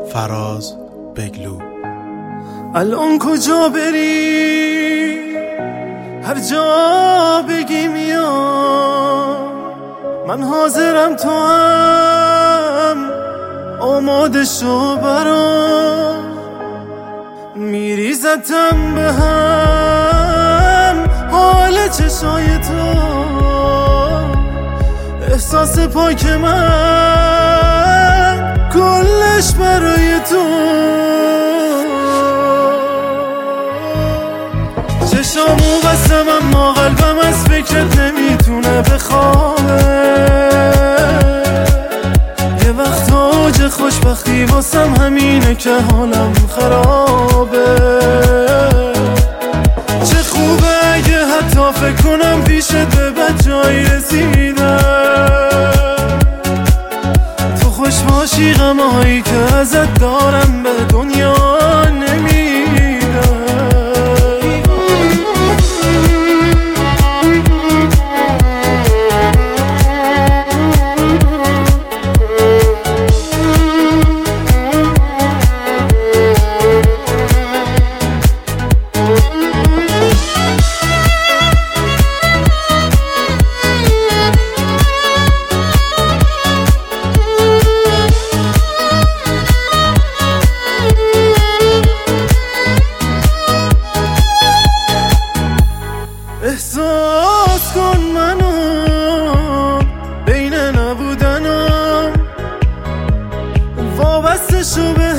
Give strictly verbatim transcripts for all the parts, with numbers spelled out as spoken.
فراز بگلو. الان کجا بری هر جا بگی میام، من حاضرم تو هم آماده شو برام. میریزتم به هم حال چشای تو، احساس پاک من کلش برای تو. چشامو بستم اما قلبم از فکرت نمیتونه بخوابه. یه وقت اوج خوشبختی واسم همینه که حالم خرابه. چه خوبه اگه حتی فکر کنم پیشت به بد جایی رسیدم. تو خوش باشی غمایی که ازت دارم به دنیا نمیدم. احساس کن منو بین نبودنم، وابسته شو به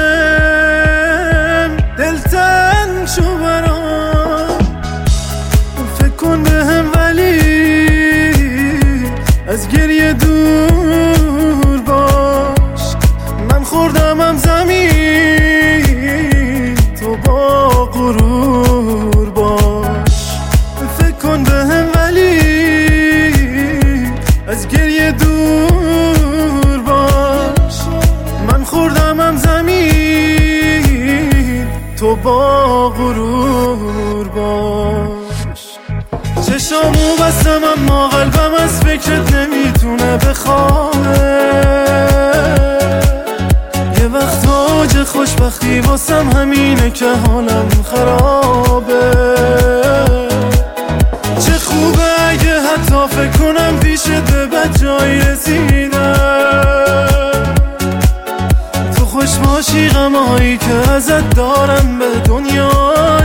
هم، دلتنگ شو برام. فکر کن به هم ولی از گریه دور باش. من خوردم هم زمین تو با غرور باش. فکر کن به هم ولی از گریه دور باش. من خوردم هم زمین تو با غرور باش. چشامو بستم اما قلبم از فکرت نمیتونه بخوابه. یه وقت اوج خوشبختی واسم همینه که حالم خرابه. چه خوبه اگه حتی فکر کنم پیشت به بد جایی رسیدم. تو خوش باشی غمایی که ازت دارم به دنیا